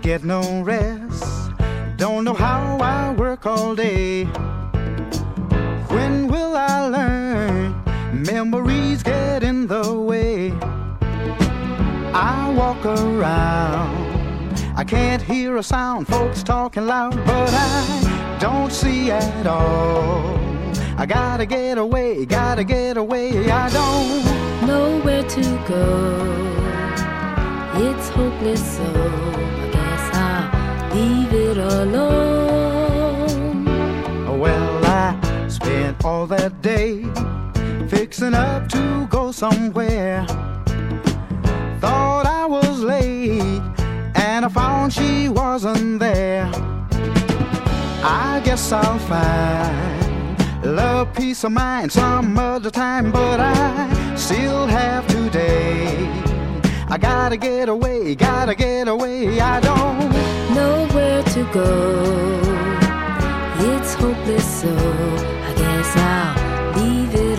get no rest. Don't know how I work all day. When will I learn? Memories get in the way. I walk around, I can't hear a sound, folks talking loud, but I don't see at all. I gotta get away, I don't know where to go. It's hopeless, so I guess I'll leave it alone. Well, I spent all that day fixing up to go somewhere. Thought I was late, and I found she wasn't there. I guess I'll find love, peace of mind some other time, but I still have today. I gotta get away, I don't know where to go. It's hopeless, so I guess I'll leave it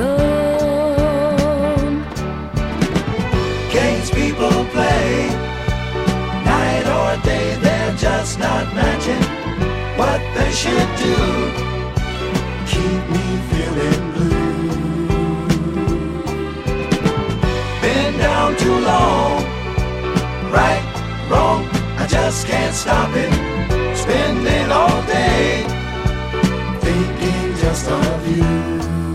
alone. Games people play, night or day, they're just not matching what they should do. Keep me feeling blue. Been down too long, right, wrong, I just can't stop it. Spending all day thinking just of you.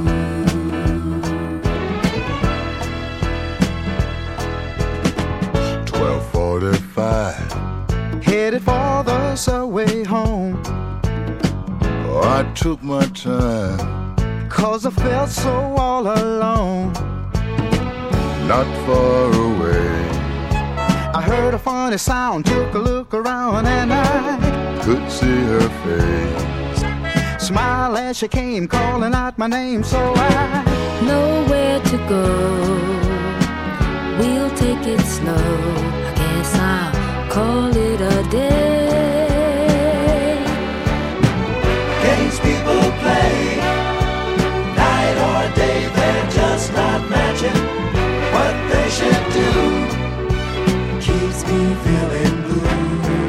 12:45, headed for the subway home. oh, I took my time, 'cause I felt so all alone. not far away, I heard a funny sound, took a look around, and I could see her face. smile as she came, calling out my name, so I know where to go. We'll take it slow, I guess I'll call it a day. Games people play, night or day, they're just not matching what they should do. Keeps me feeling blue.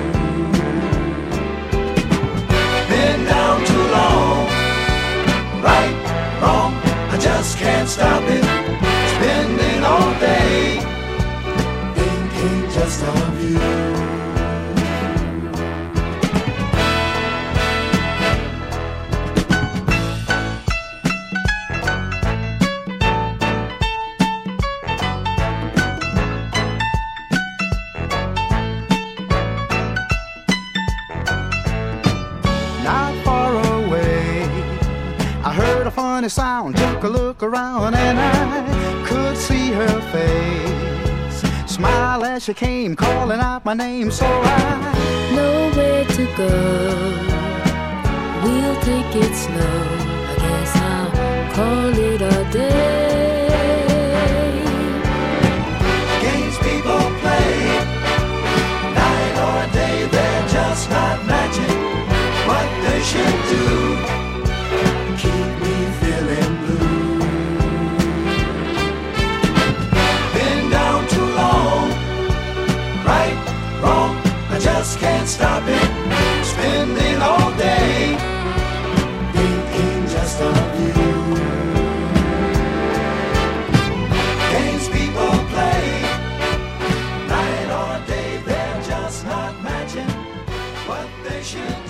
Been down too long, right, wrong, I just can't stop it. Spending all day thinking just of you. not far away. I heard a funny sound, took a look around, and I could see her face. Smile as she came, calling out my name, so I know where to go. We'll take it slow, I guess I'll call it a day. Games people play, night or day, they're just not matching what they should do. Keep me feeling blue. Been down too long, right, wrong, I just can't stop it. Spending all day thinking just of you. Games people play, night or day, they're just not matching what they should do.